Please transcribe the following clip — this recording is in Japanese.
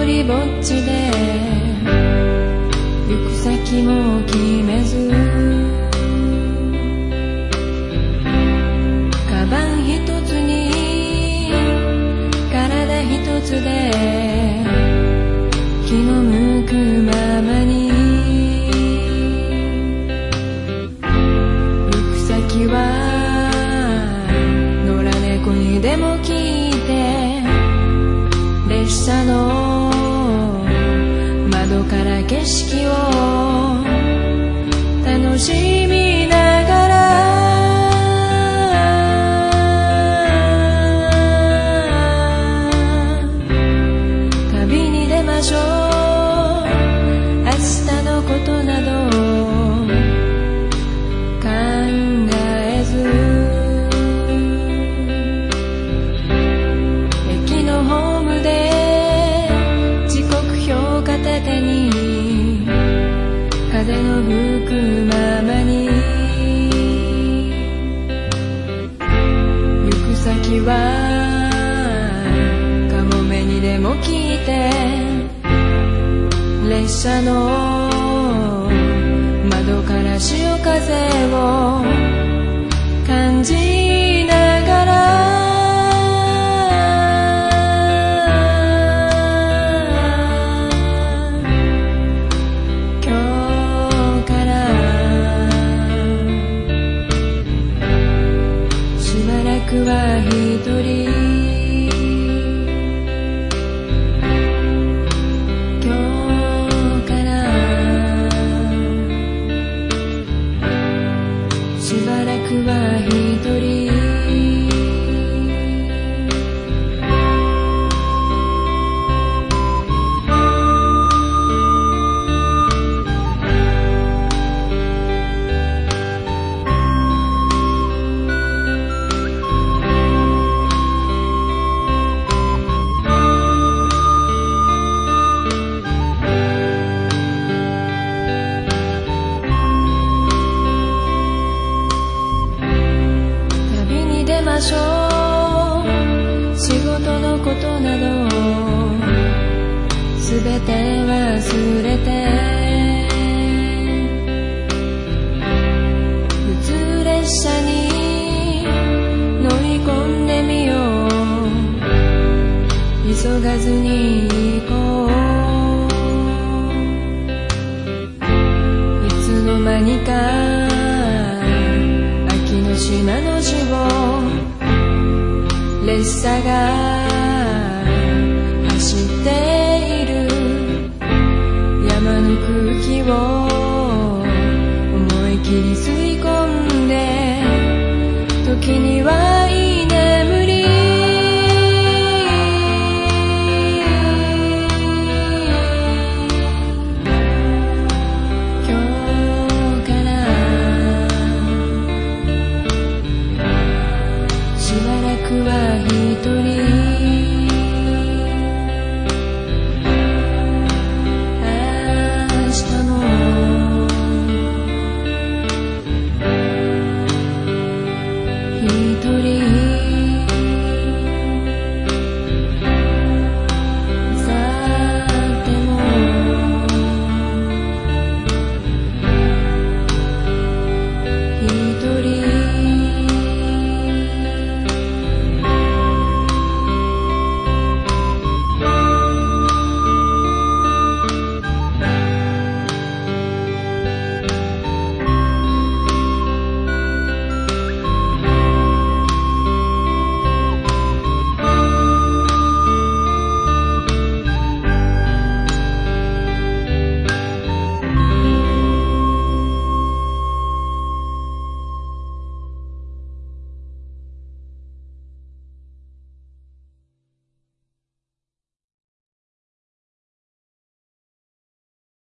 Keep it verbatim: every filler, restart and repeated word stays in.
りぼっちで行く先も決めず、カバン一つに体一つで気の向くままに、行く先は野良猫にでも聞いて、列車の窓から景色を楽しみながら、旅に出ましょう。明日のことなど考えず、駅のホームで時刻表片手に風の吹くままに、行く先はカモメにでも聞いて、列車の窓から潮風を感じながら、僕は一人今日からしばらくは一人、仕事のことなどすべて忘れて、普通列車に乗り込んでみよう。急がずに行こう。いつの間にか秋の島の死を列車が